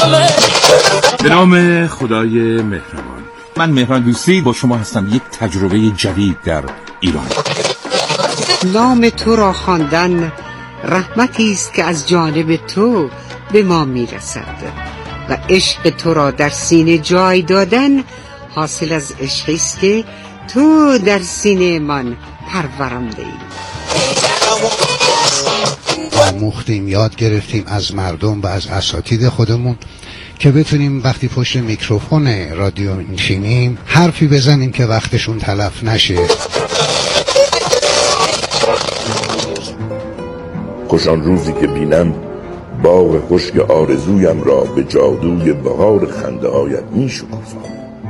به نام خدای مهربان. من مهران دوستی با شما هستم. یک تجربه جدید در ایران. نام تو را خواندن رحمتی است که از جانب تو به ما میرسد و عشق تو را در سینه جای دادن حاصل از عشقی است که تو در سینه من پرورانده ای. آموختیم، یاد گرفتیم از مردم و از اساتید خودمون که بتونیم وقتی پشت میکروفون رادیو نشینیم حرفی بزنیم که وقتشون تلف نشه. خوش آن روزی که بینم باغ خشک آرزویم را به جادوی بهار خنده هایت می شکوفم.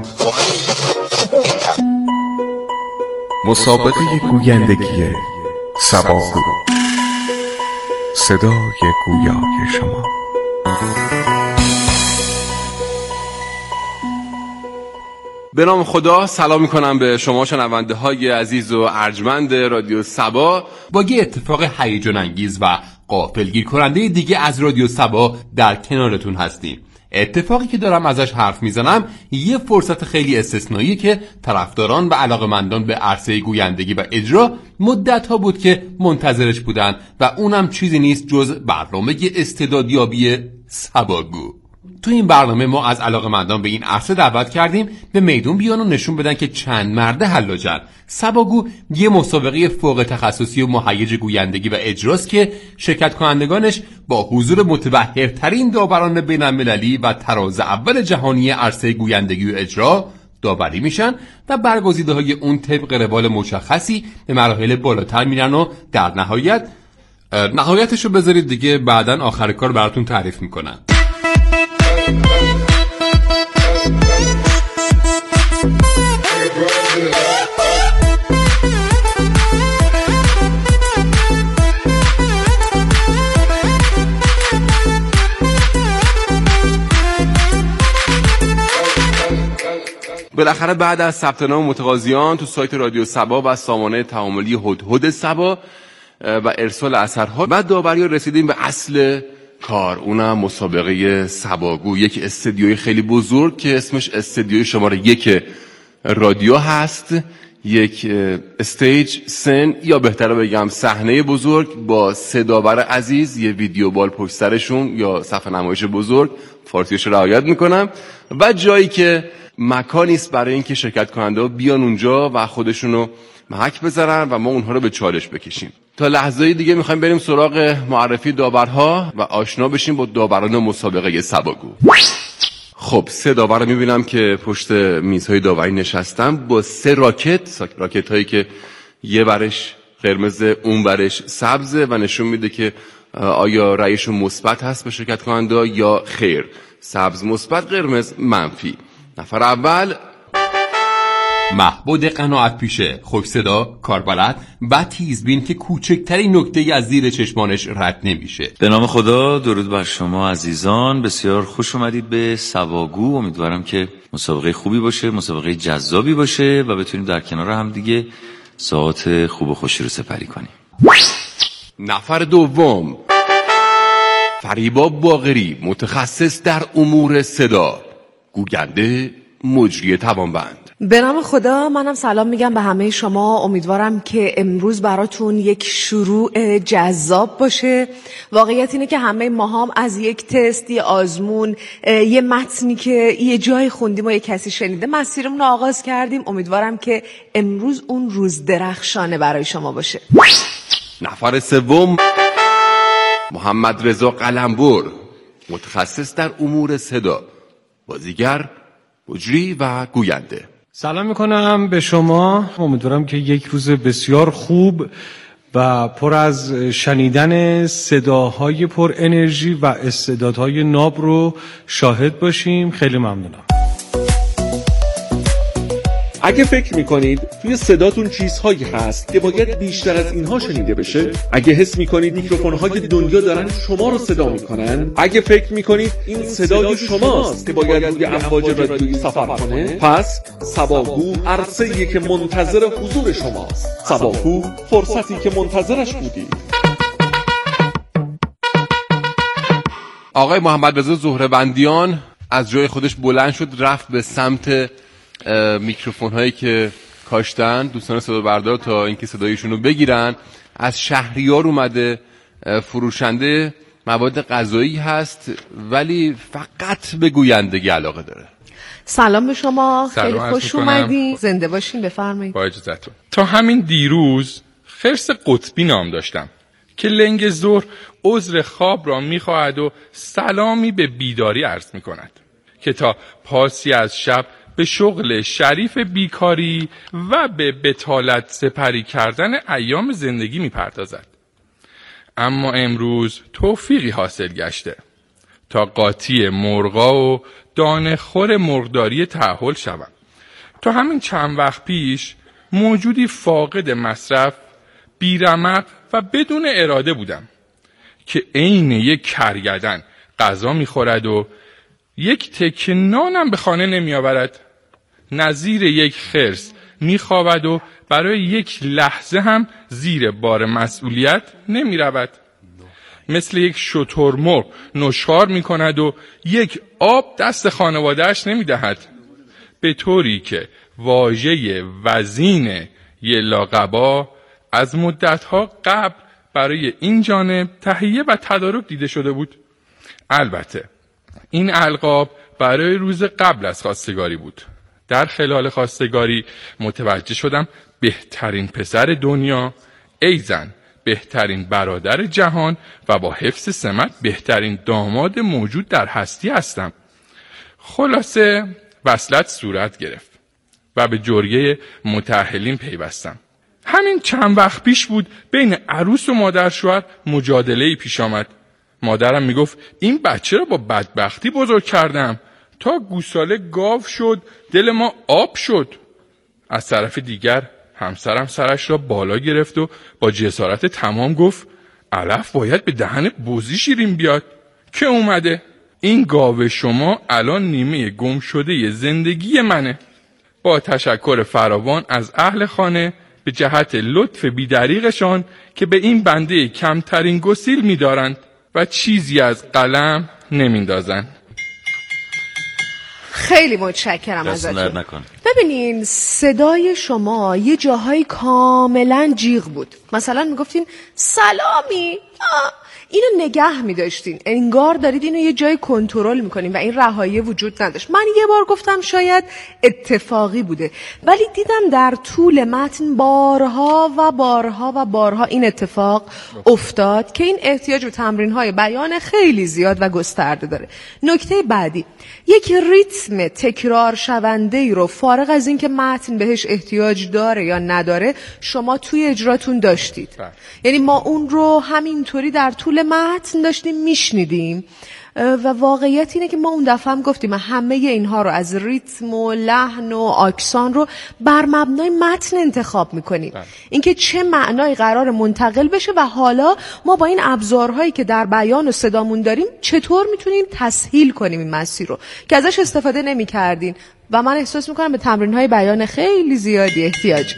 مسابقه گویندگی سباگو، صدای گویای شما. به نام خدا سلام میکنم به شما شنونده های عزیز و ارجمند رادیو سبا. با یه اتفاق هیجان انگیز و غافلگیر کننده دیگه از رادیو سبا در کنارتون هستیم. اتفاقی که دارم ازش حرف میزنم یه فرصت خیلی استثنایی که طرفداران و علاقه‌مندان به عرصه گویندگی و اجرا مدت‌ها بود که منتظرش بودن و اونم چیزی نیست جز برنامه استعدادیابی سباگو. تو این برنامه ما از علاقه‌مندان به این عرصه دعوت کردیم به میدون بیان و نشون بدن که چند مرده حلاجن. سباگو یه مسابقه فوق تخصصی و مهیج گویندگی و اجراست که شرکت کنندگانش با حضور متبحرترین داوران بین‌المللی و تراز اول جهانی عرصه گویندگی و اجرا داوری میشن و برگزیده‌های اون طبق روال مشخصی به مراحل بالاتر میرن و در نهایتشو بذارید دیگه بعداً آخر کار براتون تعریف میکنن. بالاخره بعد از ثبت نام متقاضیان تو سایت رادیو سبا و سامانه تعاملی هدهد سبا و ارسال اثرها و داوری رسیدیم به اصل کار، اونم مسابقه سباگو. یک استدیوی خیلی بزرگ که اسمش استدیوی شماره 1 رادیو هست. یک استیج، سن یا بهتره بگم صحنه بزرگ با 3 داور عزیز، یه ویدیو بال پشت سرشون یا صفحه نمایش بزرگ، فارسیش رعایت میکنم، و جایی که مکانی است برای اینکه شرکت کننده بیان اونجا و خودشونو محک بذارن و ما اونها رو به چالش بکشیم. تا لحظه دیگه میخوایم بریم سراغ معرفی داورها و آشنا بشیم با داوران مسابقه سباگو. خب 3 داور رو میبینم که پشت میزهای داوری نشستن با 3 راکت هایی که یه ورش قرمز اون ورش سبزه و نشون میده که آیا رأیشون مثبت هست به شرکت کننده یا خیر. سبز مثبت، قرمز منفی. نفر اول محبود قناعت پیشه، خوش صدا، کاربلد و تیزبین که کوچکترین نکته از زیر چشمانش رد نمیشه. به نام خدا، درود بر شما عزیزان، بسیار خوش اومدید به سباگو. امیدوارم که مسابقه خوبی باشه، مسابقه جذابی باشه و بتونیم در کنار هم دیگه ساعات خوب و خوشی رو سپری کنیم. نفر دوم فریبا باقری، متخصص در امور صدا، گوینده، مجری توانبند. به نام خدا، منم سلام میگم به همه شما. امیدوارم که امروز براتون یک شروع جذاب باشه. واقعیت اینه که همه ما هم از یک تست، یه آزمون، یه متنی که یه جای خوندیم و یه کسی شنیده مسیرمون رو آغاز کردیم. امیدوارم که امروز اون روز درخشانه برای شما باشه. نفر سوم محمد رضا قلمبر، متخصص در امور صدا، بازیگر، مجری و گوینده. سلام میکنم به شما. امیدوارم که یک روز بسیار خوب و پر از شنیدن صداهای پر انرژی و استعدادهای ناب رو شاهد باشیم. خیلی ممنونم. اگه فکر میکنید توی صداتون چیزهایی هست که باید بیشتر از اینها شنیده بشه، اگه حس میکنید میکروفون‌های دنیا دارن شما رو صدا میکنن، اگه فکر میکنید این صدای شماست که باید روی امواج رادیویی سفر کنه، پس سباگو عرصه‌ایه که منتظر حضور شماست. سباگو فرصتی که منتظرش بودید. آقای محمد رضا زهره‌بندیان از جای خودش بلند شد، رفت به سمت میکروفون هایی که کاشتن دوستان صدا بردار تا اینکه صدایشون رو بگیرن. از شهریار اومده، فروشنده مواد غذایی هست ولی فقط به گویندگی علاقه داره. سلام به شما، خیلی سلام خوش اومدین. زنده باشین، بفرمایید. با اجازهتون. تا همین دیروز خرس قطبی نام داشتم که لنگ ظهر عذر خواب را می‌خواهد و سلامی به بیداری عرض می‌کند که تا پاسی از شب به شغل شریف بیکاری و به بطالت سپری کردن ایام زندگی می‌پردازد. اما امروز توفیقی حاصل گشته تا قاطی مرغا و دانه خور مرغداری تأهل شوم. تا همین چند وقت پیش موجودی فاقد مصرف، بیرمق و بدون اراده بودم که عین یک کرگدن غذا میخورد و یک تکه نانم به خانه نمیآورد، نظیر یک خرس میخوابد و برای یک لحظه هم زیر بار مسئولیت نمیرود، مثل یک شترمرغ نشخوار میکند و یک آب دست خانوادهش نمیدهد، به طوری که واژه وزین یلاقبا از مدتها قبل برای این جانب تهیه و تدارک دیده شده بود. البته این القاب برای روز قبل از خواستگاری بود. در خلال خواستگاری متوجه شدم بهترین پسر دنیا، ایزن بهترین برادر جهان و با حفظ سمت بهترین داماد موجود در هستی هستم. خلاصه وصلت صورت گرفت و به جرگه متأهلین پیوستم. همین چند وقت پیش بود بین عروس و مادر شوهر مجادله‌ای پیش آمد. مادرم میگفت این بچه را با بدبختی بزرگ کردم تا گوساله گاو شد، دل ما آب شد. از طرف دیگر همسرم سرش را بالا گرفت و با جسارت تمام گفت علف باید به دهن بزی شیرین بیاد که اومده. این گاو شما الان نیمه گم شده زندگی منه. با تشکر فراوان از اهل خانه به جهت لطف بیدریغشان که به این بنده کمترین گسیل می‌دارند و چیزی از قلم نمیندازند. خیلی متشکرم ازتون. ببینین صدای شما یه جاهای کاملا جیغ بود. مثلا میگفتین سلامی، اینو نگه می‌داشتین، انگار دارید اینو یه جای کنترل می‌کنین و این رهایی وجود نداشت. من یه بار گفتم شاید اتفاقی بوده، ولی دیدم در طول متن بارها و بارها و بارها این اتفاق افتاد که این احتیاج به تمرین‌های بیان خیلی زیاد و گسترده داره. نکته بعدی، یک ریتم تکرار شونده رو فارغ از این که متن بهش احتیاج داره یا نداره شما توی اجراتون داشتید. یعنی ما اون رو همینطوری در طول متن داشتیم میشنیدیم و واقعیت اینه که ما اون دفعه هم گفتیم همه اینها رو از ریتم و لحن و آکسان رو بر مبنای متن انتخاب میکنیم، اینکه چه معنایی قرار منتقل بشه و حالا ما با این ابزارهایی که در بیان و صدامون داریم چطور میتونیم تسهیل کنیم این مسیر رو که ازش استفاده نمیکردین و من احساس میکنم به تمرین‌های بیان خیلی زیادی احتیاج.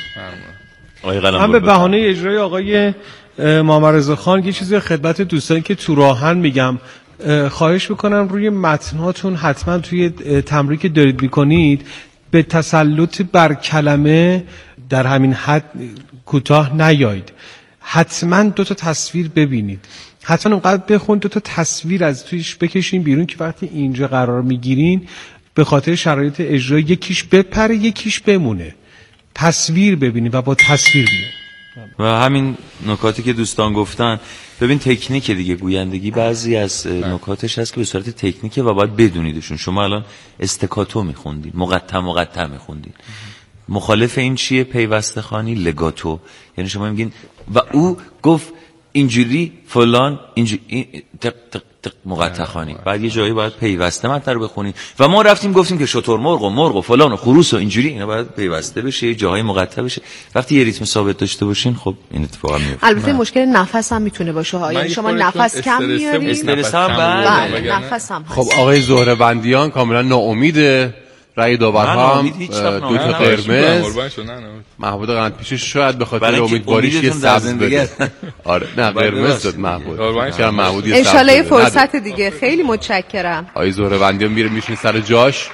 من به بهانه اجرای آقای محمد رضا خان یه چیزی خدمت دوستانی که تو راهن میگم، خواهش میکنم روی متناتون حتما توی تمرین که دارید میکنید به تسلط بر کلمه در همین حد کوتاه نیایید. حتما 2 تا تصویر ببینید، حتما اونقدر بخون 2 تا تصویر از تویش بکشین بیرون که وقتی اینجا قرار میگیرین به خاطر شرایط اجرا یکیش بپره یکیش بمونه. تصویر ببینید و با تصویر بیاید. و همین نکاتی که دوستان گفتن، ببین تکنیک دیگه گویندگی بعضی از نکاتش هست که به صورت تکنیکه و باید بدونیدشون. شما الان استکاتو میخوندین، مقطع میخوندین. مخالف این چیه پیوسته خوانی؟ لگاتو. یعنی شما میگین و او گفت اینجوری فلان اینجوری مقطع خوانی، بعد یه جایی باید پیوسته متن رو بخونین و ما رفتیم گفتیم که شترمرغ و مرغ و فلان و خروس و اینجوری اینا باید پیوسته بشه، یه جاهای مقطع بشه. وقتی یه ریتم ثابت داشته باشین خب این اتفاقا میفته. البته مشکل نفس هم میتونه باشه ها، یعنی شما نفس کم میارید، استرس هم نفس هم خب آقای زهره‌بندیان کاملا ناامیده رأی داورها هم 2 تا قرمز. محمود قندپیش شاید به خاطر امیدواریش یه سبز بده. آره نه قرمز شد محمود. ان شاءالله فرصت دیگه. خیلی متشکرم. آقای زهروندی میره میشین سر جاش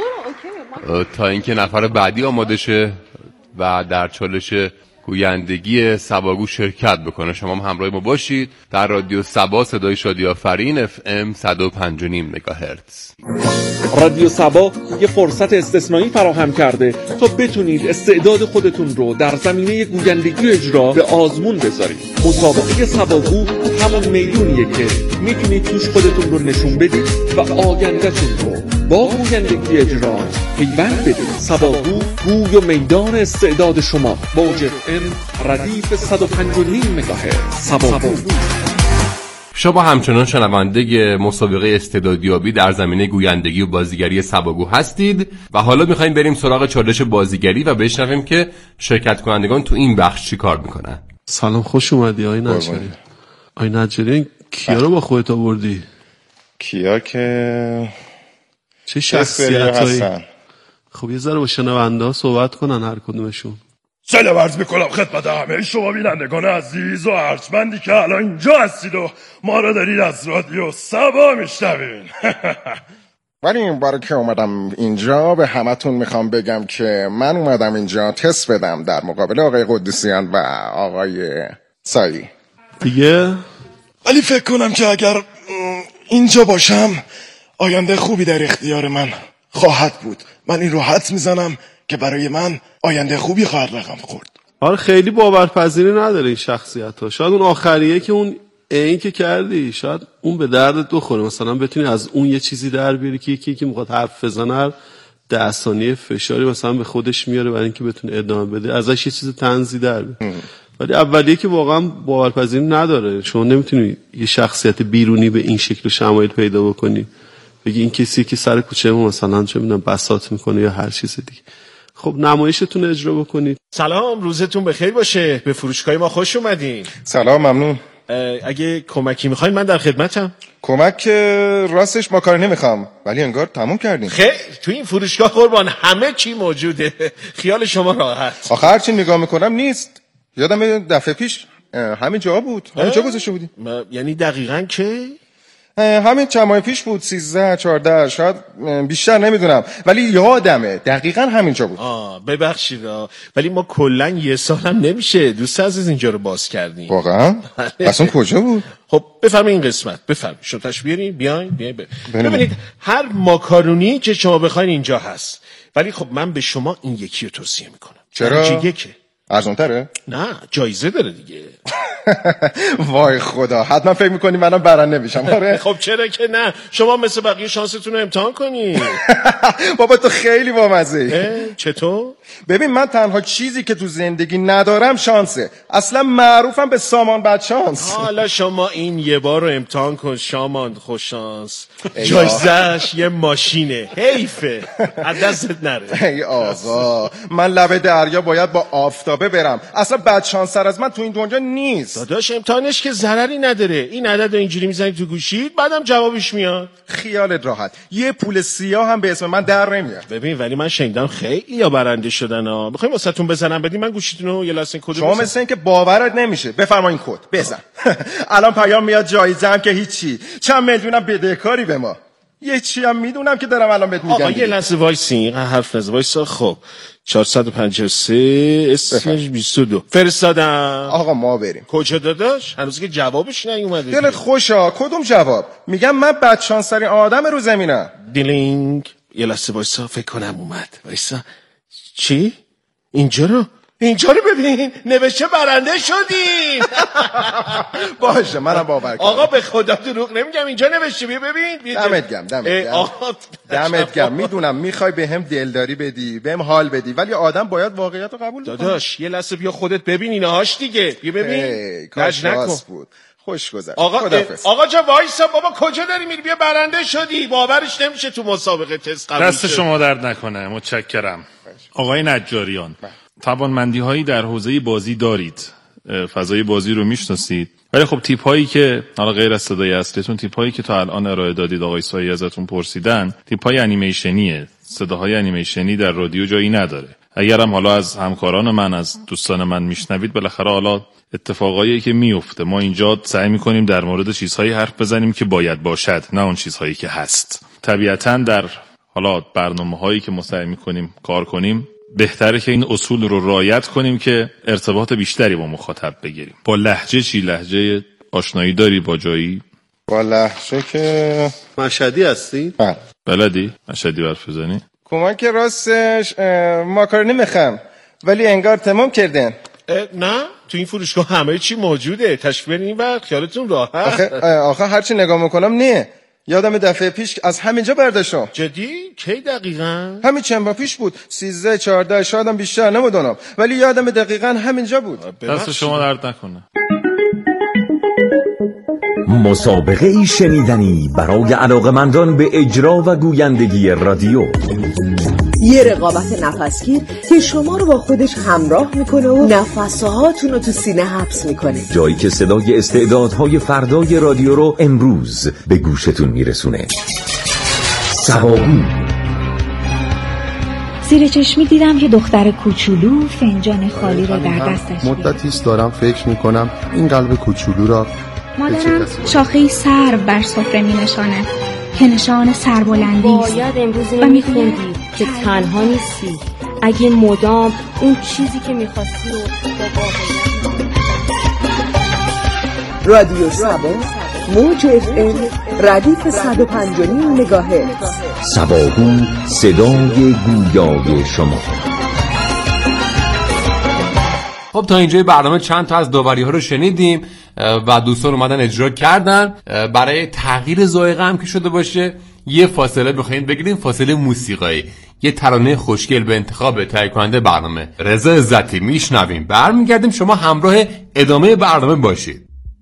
تا اینکه نفر بعدی آماده شه و در چالش گویندگی سباگو شرکت بکنه. شما هم همراه ما باشید در رادیو سبا، صدای شادی آفرین، FM 105.5 مگاهرتز. رادیو سبا یه فرصت استثنایی فراهم کرده تا بتونید استعداد خودتون رو در زمینه گویندگی و اجرا به آزمون بذارید. مسابقه سباگو همون میدونیه که میتونید توش خودتون رو نشون بدید و آینده‌تون رو با گویندگی اجرا پیوند بدید. سباگو گوی و میدان استعداد شما. موج FM ردیف 105.5 مگاهرتز. سباگو. شما همچنان شنونده مسابقه استعدادیابی در زمینه گویندگی و بازیگری سباگو هستید و حالا میخوایم بریم سراغ چالش بازیگری و بشنویم که شرکت کنندگان تو این بخش چی کار میکنن. سلام، خوش اومدی آقای نجاری. آقای نجاری کیا رو با خودت آوردی؟ کیا که چه شخصیتایی؟ خب یه ذره با شنونده ها صحبت کنن هر کدومشون. سلام عرض میکنم خدمت همه شما بینندگان عزیز و ارجمندی که الان اینجا هستید و ما رو دارید از رادیو سبا میشنوین. ولی این بار که اومدم اینجا به همتون میخوام بگم که من اومدم اینجا تست بدم در مقابل آقای قدوسیان و آقای سایی دیگه. ولی فکر کنم که اگر اینجا باشم آینده خوبی در اختیار من خواهد بود. من این رو حدس میزنم که برای من آینده خوبی خواهد رقم خورد. آره خیلی باورپذیری نداره این شخصیت ها. شاید اون آخریه که اون این که کردی شاید اون به دردت بخوره، مثلا بتونی از اون یه چیزی در بیاری که یکی که میخواد حرف بزنه 10 ثانیه فشاری مثلا به خودش میاره برای اینکه بتونه ادامه بده، ازش یه چیز طنزی در بیاره. ولی اولیه که واقعا باورپذیری نداره. شما نمیتونی یه شخصیت بیرونی به این شکل و شمایل پیدا بکنی بگی این کسی که سر کوچه ما مثلا چه میدونم بساط میکنه یا هر چیز دیگه. خب نمایشتون اجرا بکنید. سلام، روزتون بخیر باشه. به فروشگاه ما خوش اومدین. سلام، ممنون. اگه کمکی میخواین من در خدمتم. کمک راستش ما کاری نمیخوام، ولی انگار تموم کردین. خیر، تو این فروشگاه قربان همه چی موجوده. خیال شما راحت. آخه هر چی نگاه میکنم نیست. یادم دفعه پیش همین جا بود. همین جا گذاشته بودی. یعنی دقیقاً که همین چند ماه پیش بود، 13 14 شاید بیشتر نمیدونم، ولی یادمه دقیقاً همینجا بود. ببخشید ولی ما کلا یه سالم نمیشه دوست عزیز اینجا رو باز کردیم. واقعا؟ اصلا کجا بود؟ خب بفرمایید این قسمت، بفرمایید شما تشریف بیارین. بیاین ببینید هر ماکارونی که شما بخواین اینجا هست، ولی خب من به شما این یکی رو توصیه میکنم. چرا؟ یکه ارزان‌تره؟ نه جایزه داره دیگه. وای خدا، حتما فکر میکنی منم برنده میشم. آره خب چرا که نه، شما مثل بقیه شانستون رو امتحان کنی. بابا تو خیلی بامزه‌ای. چطور؟ ببین من تنها چیزی که تو زندگی ندارم شانسه. اصلا معروفم به سامان بد شانس. حالا شما این یه بار رو امتحان کن شامان خوش شانس. جایزش یه ماشینه. حیفه از دستت نره. ای آقا من لبه دریا باید با آفتابه برم. اصلا بد شانس‌تر از من تو این دنیا نیست. داداش امتحانش که ضرری نداره. این عدد رو اینجوری میزنی تو گوشید بعدم جوابش میاد. خیالت راحت. یه پول سیاه هم به اسم من در نمیاد. ببین ولی من شنیدم خیلی یا برنده شدن ها. میخوایم واسهتون بزنم بدین من گوشیتون رو یه لحظه کد شما مثل این که باورت نمیشه. بفرما این کد بزن. الان پیام میاد جایزه هم که هیچی. چند میلیونم بدهکاری به ما. یه چی هم میدونم که دارم الان بهت میگم. آقا یه لحظه وایسین حرف نزن وایسا. خب 453 اسمش 22 فرستادم. آقا ما بریم. کجا داداش؟ هنوز که جوابش نیومده. دلت خوشا کدوم جواب؟ میگم من بدشانس‌ترین آدم رو زمینم. دیلینگ. یه لحظه وایسا فکر کنم اومد. وایسا چی؟ اینجا رو ببین نوشته برنده شدیم. باشه منم باور کردم. آقا به خدا دروغ نمیگم اینجا نوشته. ببین دمت گرم. میدونم میخوای بهم دلداری بدی بهم حال بدی، ولی آدم باید واقعیت رو قبول کنه. داداش یه لحظه بیا خودت ببین اینهاش دیگه. بیا ببین کاش راست بود. خوش گذشت. آقا جا وایسا بابا کجا داری میری؟ بیا برنده شدی. باورش نمیشه تو مسابقه تست قبول دست شما درد نکنه. متشکرم. آقای نجاریان توانمندی هایی در حوزه بازی دارید، فضای بازی رو میشناسید ولی خب تیپ هایی که حالا غیر از صدای اصلیتون، تیپ هایی که تا الان ارائه دادید آقای سایی ازتون پرسیدن، تیپ های انیمیشنیه. صداهای انیمیشنی در رادیو جایی نداره. اگرم حالا از همکاران من، از دوستان من میشنوید، بالاخره حالا اتفاقایی که میفته، ما اینجا سعی میکنیم در مورد چیزهایی حرف بزنیم که باید باشد، نه اون چیزهایی که هست. طبیعتاً در حالا برنامه‌هایی که ما سعی میکنیم کار کنیم، بهتره که این اصول رو رعایت کنیم که ارتباط بیشتری با مخاطب بگیریم. با لهجه چی؟ لهجه آشنایی داری با جایی؟ با لهجه که مشهدی هستی؟ بلدی؟ مشهدی حرف بزنی؟ کمک راستش ماکارونی میخوام ولی انگار تمام کردن. نه تو این فروشگاه همه چی موجوده، تشریف برین این وقت، خیالتون راحت. آخه هرچی نگاه میکنم نه، یادم دفعه پیش از همینجا برداشتم. جدی؟ کی دقیقاً؟ همین چند با پیش بود، 13 14 شایدم بیشتر نمیدونم، ولی یادم دقیقاً همینجا بود. دست شما درد نکنه. مسابقه ای شنیدنی برای علاقه‌مندان به اجرا و گویندگی رادیو. یه رقابت نفسگیر که شما رو با خودش همراه میکنه و نفسهاتون رو تو سینه حبس میکنه، جایی که صدای استعدادهای فردای رادیو رو امروز به گوشتون میرسونه. سواگو. زیر چشمی دیدم که دختر کوچولو فنجان خالی رو در دستش مدتیست دارم فکر میکنم این قلب کوچولو را مادرم شاخه‌ی سرو بر سفره می نشاند که نشان سربلندی است. باید امروز اینو میخوندی که تنها نیستی، اگه مدام اون چیزی که میخواستی رو با رادیو سبا موج FM ردیف 105.9 مگاهرتز. سواگو، صدای گویای شما. خب تا اینجای برنامه چند تا از داوری‌ها رو شنیدیم و دوستان اومدن اجرا کردن. برای تغییر ذائقه هم که شده باشه یه فاصله بخواید بگیریم، فاصله موسیقایی، یه ترانه خوشگل به انتخاب تهیه کننده برنامه رضا عزتی میشنویم، برمیگردیم. شما همراه ادامه برنامه باشید.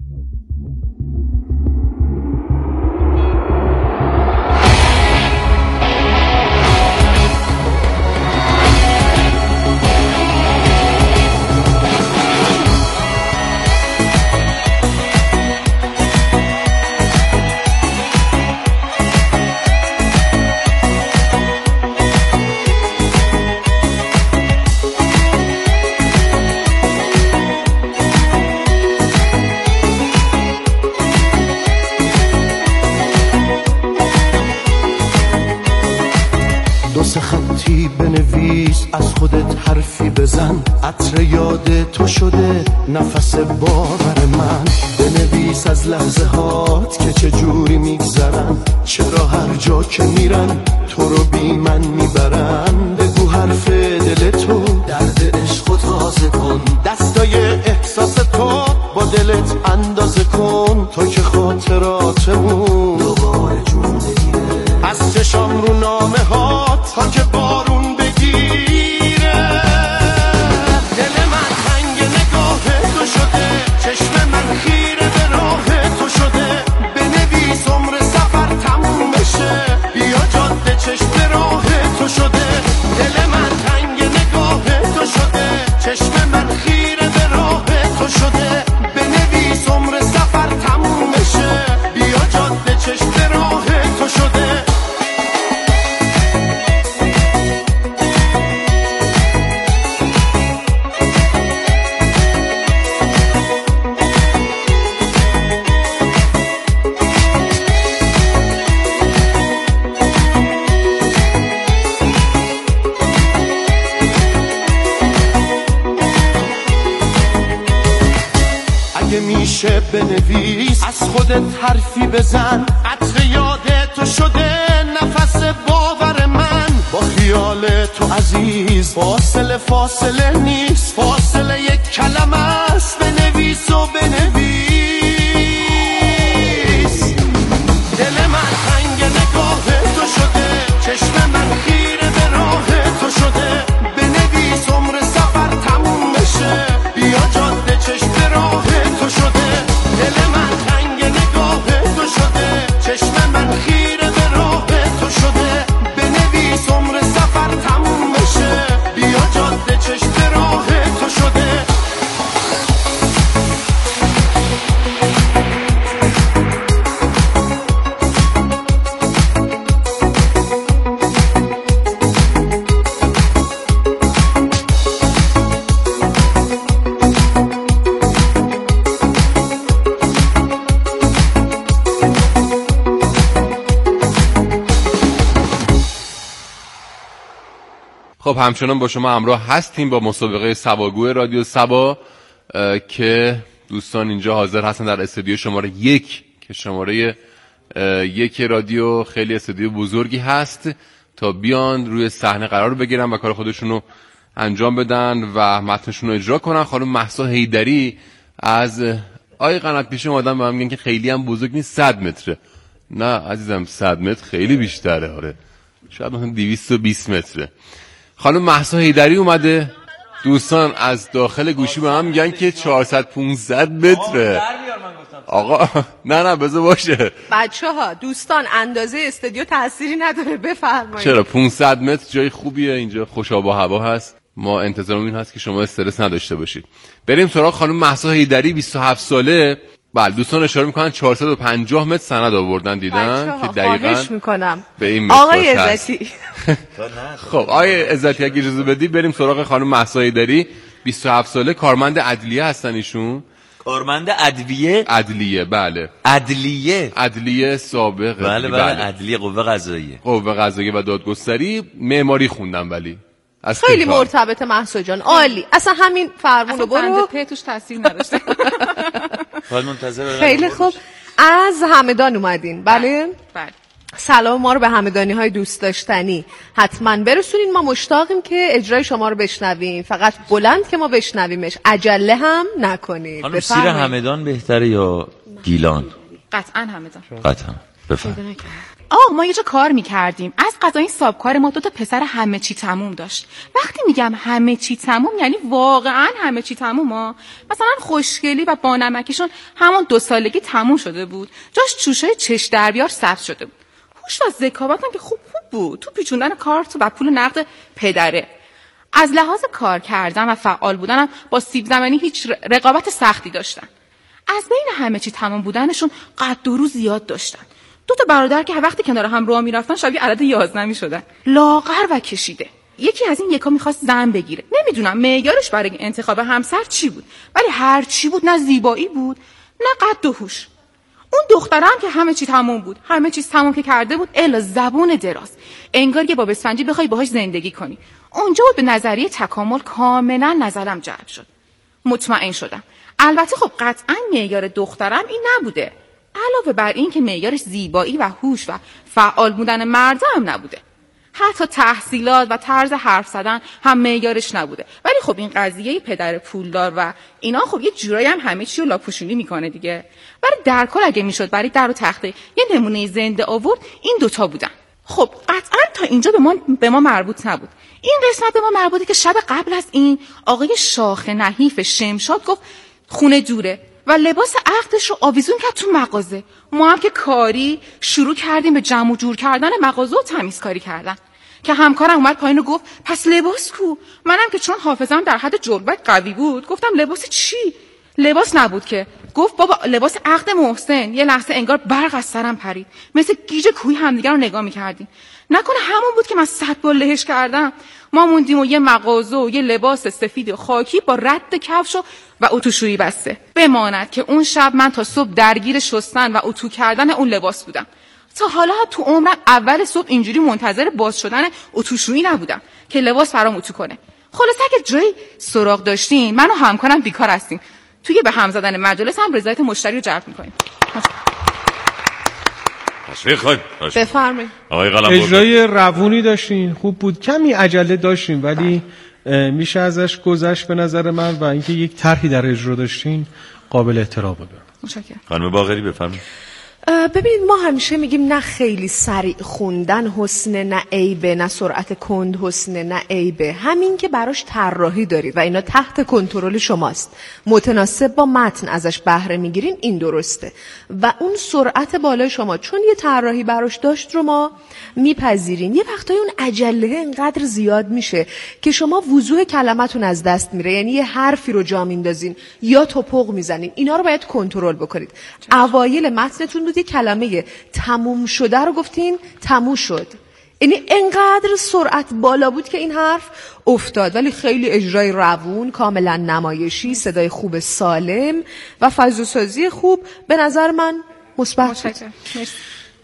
خطی بنویس، از خودت حرفی بزن، عطر یاد تو شده نفس باور من. بنویس از لحظه هات که چجوری میگذرن، چرا هر جا که میرن تو رو بی من میبرن. بگو حرف دل تو، درد عشق تازه کن، دستای احساس تو با دلت اندازه کن. تو که خاطراتمون دوباره جون بگیره، از چشام رو نامه ها تا که بارون بگیره. دل من تنگ نگاه تو شده، چشم من خیره به راه تو شده. بنویس عمر سفر تموم بشه، بیا جاده چشم راه تو شده. دل من تنگ نگاه تو شده، چشم من خیره به راه تو شده. بنویس عمر سفر تموم بشه، بیا جاده چشم راه تو شده. میشه بنویس، از خودت حرفی بزن، عطر یاد تو شده نفس باور من. با خیال تو عزیز فاصله نیست، فاصله یک کلمه است. بنویس و بنویس. دل من تنگ نگاه تو شده، چشم من خیره به راه تو شده. بنویس عمر سفر تموم بشه، بیا جاده چشم راه تو شده. دل من تنگ نگاه تو شده، چشم من خیره به راه تو شده. بنویس عمر سفر تموم بشه، بیا جاده چشم راه خب همچنان با شما همراه هستیم با مسابقه سواگو رادیو سبا که دوستان اینجا حاضر هستن در استودیو شماره 1 که شماره 1 رادیو خیلی استودیو بزرگی هست تا بیان روی صحنه قرار بگیرن و کار خودشون رو انجام بدن و متنشون رو اجرا کنن. خانم مهسا حیدری از آی قنات پیش اومدن به من میگن که خیلی هم بزرگ نیست، 100 متره. نه عزیزم 100 متر خیلی بیشتره. آره شاید مثلا 220 متره. خانم مهسا حیدری اومده. دوستان از داخل گوشی به من میگن که 400-500 متره. آقا نه بذار باشه. بچه‌ها دوستان اندازه استودیو تأثیری نداره، بفرمایید. چرا 500 متر جای خوبیه، اینجا خوش آب و هوا هست. ما انتظارمون این هست که شما استرس نداشته باشید. بریم سراغ خانم مهسا حیدری 27 ساله. بله دوستان اشاره میکنن 450 متر سند آوردن دیدن که دقیقاً خواهش میکنم به این متر آقای عزتی. خب آقای عزتی اگه اجازه بدی بریم سراغ خانم مهسا حیدری 27 ساله، کارمند عدلیه هستن ایشون. کارمند عدلیه بله. عدلیه سابق. بله عدلیه قوه قضاییه و دادگستری. معماری خوندن ولی خیلی مرتبط مهسا جان، عالی. اصلا همین فرمونو برو توش تاثیر نداشته. خیلی خوب. از همدان اومدین؟ بله. سلام ما رو به همدانی های دوست داشتنی حتما برسونین. ما مشتاقیم که اجرای شما رو بشنویم، فقط بلند که ما بشنویمش، عجله هم نکنید. خانم سیر همدان بهتره یا گیلان؟ قطعا همدان. قطعا بفرمایید. ما یه جا کار میکردیم، از قضا این سابکار ما 2 پسر همه چی تموم داشت. وقتی میگم همه چی تموم یعنی واقعا همه چی تموم ها. مثلا خوشگلی و بانمکیشون همون 2 سالگی تموم شده بود، جاش چوشای چش در بیار ثبت شده بود. هوش و ذکاوتم که خوب بود تو پیچوندن کارت و پول نقد پدره. از لحاظ کار کردن و فعال بودنم با سیب زمینی هیچ رقابت سختی داشتن. از بین همه چی تمام بودنشون قد و رو زیاد داشتن. 2 برادر که وقتی کنار هم راه میرفتن شبیه عدد 11 میشدن، لاغر و کشیده. یکی از این یکا میخواست زن بگیره. نمیدونم معیارش برای انتخاب همسر چی بود، ولی هر چی بود نه زیبایی بود نه قد و هوش. اون دخترم که همه چی تموم بود، همه چیز تموم که کرده بود الا زبون دراز، انگار یه باب اسفنجی بخوای باهاش زندگی کنی. اونجا بود به نظریه تکامل کاملا نظرم جلب شد. مطمئن شدم. البته خب قطعا معیار دخترم این نبوده، علاوه بر این که معیارش زیبایی و هوش و فعال بودن مرد هم نبوده. حتی تحصیلات و طرز حرف زدن هم معیارش نبوده. ولی خب این قضیه پدر پولدار و اینا خب یه جورایی هم همه چی رو لاپوشونی میکنه دیگه. ولی در کل اگه میشد برای در و تخته یه نمونه زنده آورد این 2 بودن. خب قطعا تا اینجا به ما مربوط نبود. این قسمت به ما مربوطه که شب قبل از این آقای شاخ نحیف شمشاد گفت خونه دوره و لباس عقدش رو آویزون کرد تو مغازه. ما هم که کاری شروع کردیم به جمع و جور کردن مغازه و تمیزکاری کردن که همکارم اومد پایین و گفت پس لباس کو؟ منم که چون حافظم در حد جلبک قوی بود گفتم لباس چی؟ لباس نبود که. گفت بابا لباس عقد محسن. یه لحظه انگار برق از سرم پرید، مثل گیج کوهی همدیگه رو نگاه می‌کردیم. نکنه همون بود که من 100 بار لهش کردم. ما موندیم و یه مغازه و یه لباس سفید و خاکی با رد کفش و اتوشویی بسته. بماند که اون شب من تا صبح درگیر شستن و اتو کردن اون لباس بودم. تا حالا تو عمرم اول صبح اینجوری منتظر باز شدن اتوشویی نبودم که لباس برام اتو کنه. خلاصه اگه جایی سراغ داشتین من و همکارم بیکار هستیم، توی به هم زدن مجالس هم رضایت مشتری رو جلب می‌کنیم. بفرمایید. اجرای روونی داشتین، خوب بود. کمی عجله داشتین ولی میشه ازش گذشت به نظر من، و اینکه یک طرحی در اجرا داشتین قابل احترام بود. متشکرم. خانم باقری بفرمایید. ببینید ما همیشه میگیم نه خیلی سریع خوندن حسن، نه عیبه، نه سرعت کند حسن، نه عیبه. همین که براش طراحی دارید و اینا تحت کنترل شماست، متناسب با متن ازش بهره میگیرین، این درسته. و اون سرعت بالای شما چون یه طراحی براش داشت رو ما میپذیرین. یه وقتایی اون عجله اینقدر زیاد میشه که شما وضوح کلمتون از دست میره، یعنی یه حرفی رو جا میندازین یا توپق میزنین. اینا رو باید کنترل بکنید. اوایل متنتون یه کلمه تموم شده رو گفتین تموم شد، یعنی انقدر سرعت بالا بود که این حرف افتاد. ولی خیلی اجرای روون، کاملا نمایشی، صدای خوب سالم و فضاسازی خوب به نظر من مثبت.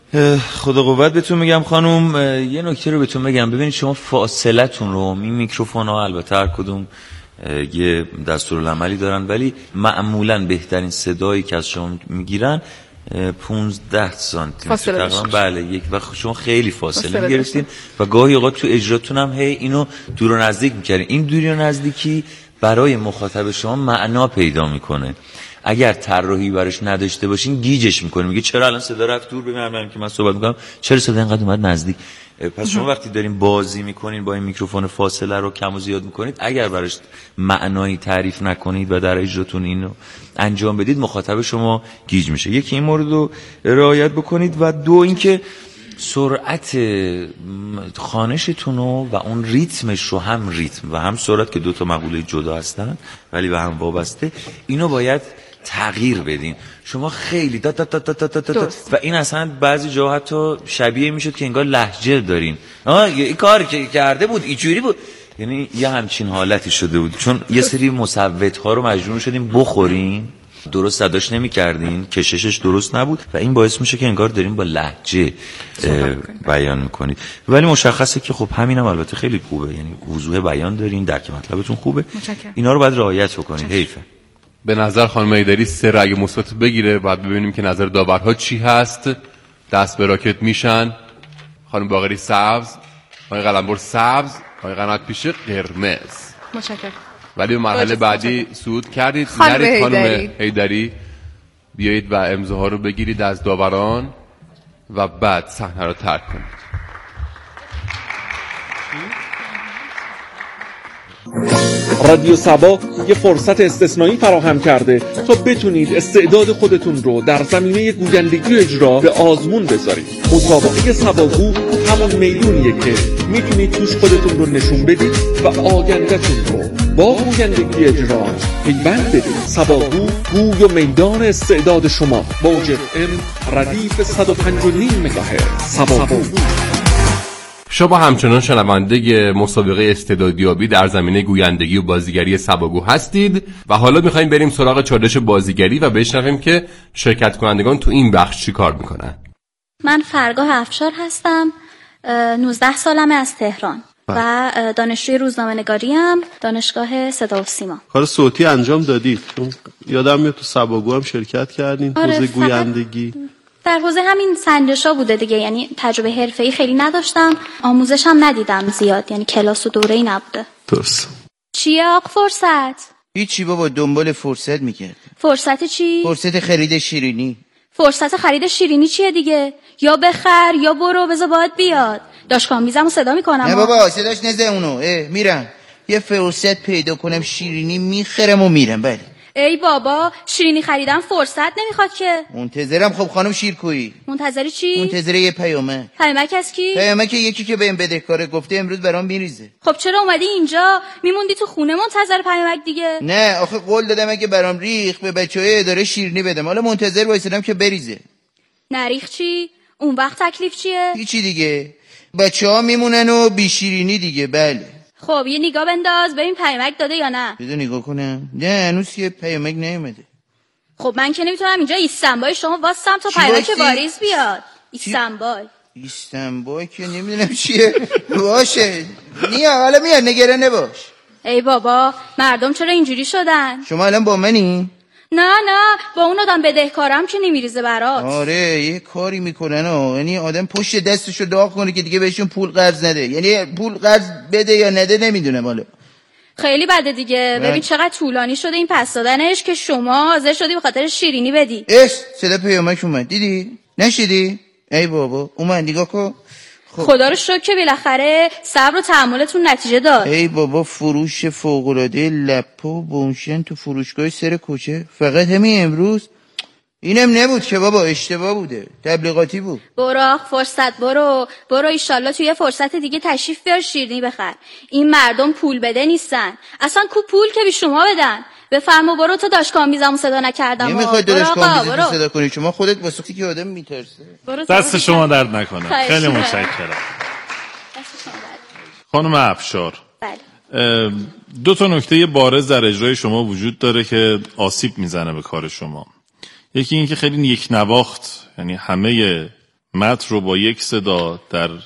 خدا قوت بهتون میگم خانم. یه نکته رو بهتون بگم، ببینید شما فاصلتون رو، این میکروفون ها البته هر کدوم یه دستورالعملی دارن، ولی معمولا بهترین صدایی که از شما میگیرن 15 سانتی متر تقریبا. بله، یک وقت شما خیلی فاصله میگرفتین و گاهی اوقات تو اجراتون هم اینو دور و نزدیک میکردین. این دوری و نزدیکی برای مخاطب شما معنا پیدا میکنه. اگر طراحی براش نداشته باشین گیجش میکنه، میگه چرا الان صدا رفت دور، ببینم که من صحبت میکنم چرا صدا اینقدر اومد نزدیک. پس شما وقتی دارین بازی میکنین با این میکروفون فاصله رو کم و زیاد میکنید، اگر براش معنایی تعریف نکنید و در اجراتون اینو انجام بدید، مخاطب شما گیج میشه. یکی این مورد رو رعایت بکنید و دو اینکه سرعت خوانشتون و اون ریتمش رو، هم ریتم و هم سرعت که دو تا مقوله جدا هستن ولی به هم وابسته، اینو باید تغییر بدین. شما خیلی دا دا دا دا دا دا دا و این اصلا بعضی جاها حتی شبیه میشد که انگار لهجه دارین. این کاری که کرده بود اینجوری بود، یعنی یه همچین حالتی شده بود، چون یه سری مصوت‌ها رو مجبور شدیم بخوریم، درست صداش نمی‌کردین، کششش درست نبود و این باعث میشه که انگار دارین با لهجه بیان میکنید. ولی مشخصه که خب همینم البته خیلی خوبه، یعنی وضوح بیان دارین، درک مطلبتون خوبه. اینا رو باید رعایت بکنید. حیفه. به نظر خانم ایدری 3 رأی مثبت بگیره، بعد ببینیم که نظر داورها چی هست. دست به راکت میشن. خانم باقری سبز، آقای قلمبر سبز، آقای قنات پیشه قرمز. متشکرم. ولی به مرحله بعدی صعود کردید. نرید خانم ایدری، بیایید و امضاها رو بگیرید از داوران و بعد صحنه رو ترک کنید. رادیو سبا یه فرصت استثنایی فراهم کرده تا بتونید استعداد خودتون رو در زمینه گویندگی و اجرا به آزمون بذارید. مسابقه سباگو همون میدونیه که میتونید توش خودتون رو نشون بدید و آینده‌تون رو با گویندگی اجرا پیوند بدید. سباگو، گوی و میدان استعداد شما. موج FM ردیف 105.9 مگاهرتز. سباگو. شما همچنان شنونده مسابقه استعدادیابی در زمینه گویندگی و بازیگری سباگو هستید و حالا میخوایم بریم سراغ چالش بازیگری و بشنویم که شرکت کنندگان تو این بخش چی کار میکنن. من فرگاه افشار هستم، 19 سالمه، از تهران و دانشجوی روزنامه‌نگاری ام، دانشگاه صدا و سیما. کار صوتی انجام دادید؟ یادم میاد تو سباگو هم شرکت کردین. حوزه گویندگی در حوزه همین سنجشا بوده دیگه، یعنی تجربه حرفه‌ای خیلی نداشتم، آموزش هم ندیدم زیاد، یعنی کلاس و دوره‌ای نبوده. درست. چیه آق فرصت؟ هیچی بابا، دنبال فرصت میگرد. فرصت چی؟ فرصت خرید شیرینی. فرصت خرید شیرینی چیه دیگه؟ یا بخر یا برو، بذار باهات بیاد. داشکام میزمو صدا میکنم. نه بابا صداش نزه اونو. میرم یه فرصت پیدا کنم شیرینی میخرم و میرم. بله. ای بابا، شیرینی خریدن فرصت نمیخواد که. منتظرم. خب خانم شیرکویی. منتظری چی؟ منتظر یه پیامک. پیامک از کی؟ پیامک یکی که بهم بدهکاره، گفته امروز برام میریزه. خب چرا اومدی اینجا؟ میموندی تو خونه منتظر پیامک دیگه. نه آخه قول دادم اگه برام ریخ به بچهای اداره شیرینی بدم، حالا منتظر وایسادم که بریزه. نریخ چی؟ اون وقت تکلیف چیه؟ هیچی دیگه، بچه‌ها میمونن و بی شیرینی دیگه. بله. خب یه نگاه بنداز ببین پیامک داده یا نه. بذار نگاه کنم. نه هنوز یه پیامک نیومده. خب من که نمیتونم اینجا ایستنبای شما واسم تا پیامک واریز بیاد. ایستنبای که نمیدونم چیه. باشه نیا، حالا میاد، نگران نباش. ای بابا، مردم چرا اینجوری شدن؟ شما الان با منی؟ نه با اون آدم بدهکارم که نمیریزه برات. آره یه کاری میکنن یعنی آدم پشت دستشو داغ کنه که دیگه بهشون پول قرض نده، یعنی پول قرض بده یا نده نمیدونم. حالا خیلی بده دیگه. ببین چقدر طولانی شده این پس دادنش که شما حاضر شدی به خاطر شیرینی بدی. صدا پیامک اومد، دیدی؟ نشیدی؟ ای بابا اومد، نگاه کن. خدا رو شکر که بالاخره صبر و تحملتون نتیجه داد. ای بابا فروش فوق‌العاده لپا و بونشن تو فروشگاه سر کوچه، فقط همین امروز. اینم نبود که بابا، اشتباه بوده، تبلیغاتی بود. برو فرصت، برو ایشالله توی فرصت دیگه تشریف بیار شیرینی بخر. این مردم پول بده نیستن، اصلا کو پول که بی شما بدن. بفرما برو، تا داشکام میزمو صدا نکردم. نمیخواد داشکام میزمو صدا کنی، شما خودت واسه که آدم میترسه. دست شما درد نکنه. خیلی متشکرم. خانم افشار، بله. 2 تا نکته بارز در اجرای شما وجود داره که آسیب میزنه به کار شما. یکی این که خیلی یک نواخت، یعنی همه متن رو با یک صدا در